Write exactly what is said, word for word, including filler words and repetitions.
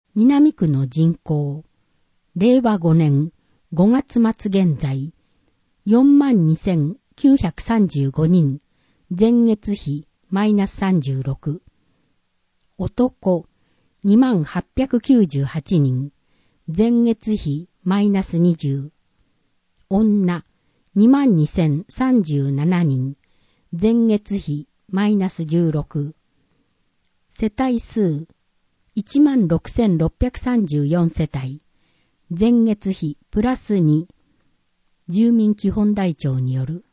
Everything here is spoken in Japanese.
南区の人口、れいわごねんごがつ末現在、よんまんにせんきゅうひゃくさんじゅうごにん、前月比マイナスさんじゅうろく。男、にまんはっぴゃくきゅうじゅうはちにん、前月比マイナスにじゅう。女、にまんにせんさんじゅうななにん、前月比マイナスじゅうろく。世帯数、いちまんろくせんろっぴゃくさんじゅうよん世帯、前月比プラスに、住民基本台帳による。